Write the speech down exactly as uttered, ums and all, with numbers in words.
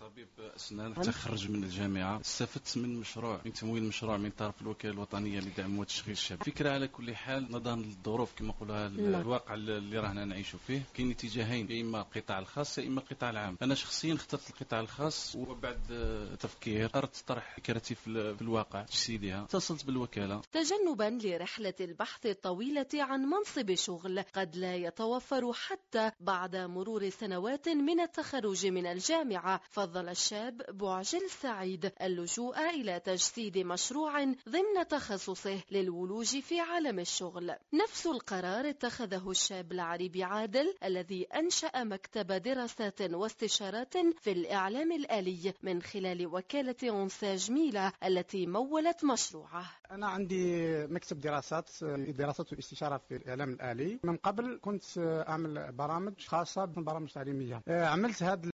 طبيب أسنان تخرج من الجامعة، استفدت من مشروع من تمويل مشروع من طرف الوكالة الوطنية لدعم وتشغيل الشباب. فكرة على كل حال نظرا للظروف كما نقولها الواقع اللي رانا نعيشوا فيه، كاين اتجاهين، يا اما القطاع الخاص يا اما القطاع العام. انا شخصيا اخترت القطاع الخاص، وبعد تفكير اردت طرح فكرتي في الواقع تجسيدها، اتصلت بالوكالة. تجنبا لرحلة البحث الطويلة عن منصب شغل قد لا يتوفر حتى بعد مرور سنوات من التخرج من الجامعة، فضل الشاب بوعجل سعيد اللجوء إلى تجسيد مشروع ضمن تخصصه للولوج في عالم الشغل. نفس القرار اتخذه الشاب العريبي عادل الذي أنشأ مكتب دراسات واستشارات في الإعلام الآلي من خلال وكالة أنساج ميلا التي مولت مشروعه. أنا عندي مكتب دراسات دراسات واستشارة في الإعلام الآلي. من قبل كنت أعمل برامج خاصة ببرامج تعليمية. عملت هذا